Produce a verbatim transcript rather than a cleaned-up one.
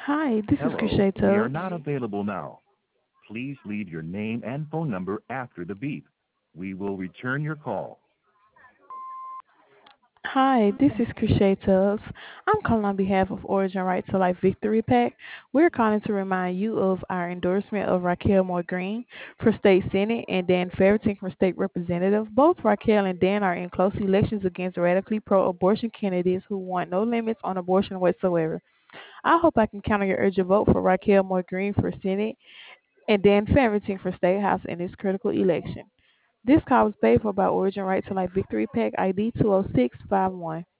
Hi, this is Hello, Crochet we are Tubbs. not available now. Please leave your name and phone number after the beep. We will return your call. Hi, this is Crochet Tubbs. I'm calling on behalf of Origin Right to Life Victory Pack. We're calling to remind you of our endorsement of Raquel Moore Green for State Senate and Dan Farrington for State Representative. Both Raquel and Dan are in close elections against radically pro-abortion candidates who want no limits on abortion whatsoever. I hope I can count on your urgent vote for Raquel Moore Green for Senate and Dan Farrington for State House in this critical election. This call was paid for by Origin Right to Life Victory Pack I D two oh six five one.